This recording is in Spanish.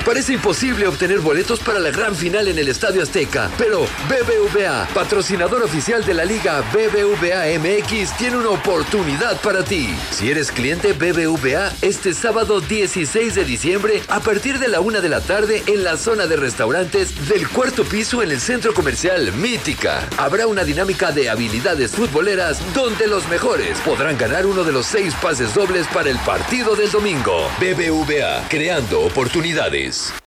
Parece imposible obtener boletos para la gran final en el Estadio Azteca, pero BBVA, patrocinador oficial de la Liga BBVA MX, tiene una oportunidad para ti. Si eres cliente BBVA, este sábado 16 de diciembre, a partir de la 1 de la tarde, en la zona de restaurantes del cuarto piso en el Centro Comercial Mítica, habrá una dinámica de habilidades futboleras donde los mejores podrán ganar uno de los 6 pases dobles para el partido del domingo. BBVA, creando oportunidades.